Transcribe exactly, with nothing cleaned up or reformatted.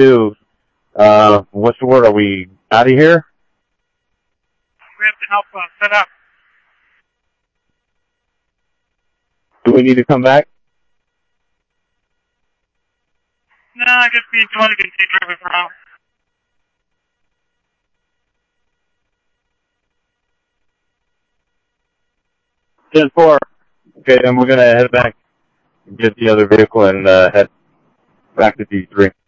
two. Uh, what's the word? Are we out of here? We have to help uh, set up. Do we need to come back? No, I guess me and Tony can keep driving around. ten four. Okay, then we're going to head back and get the other vehicle and uh, head back to D three.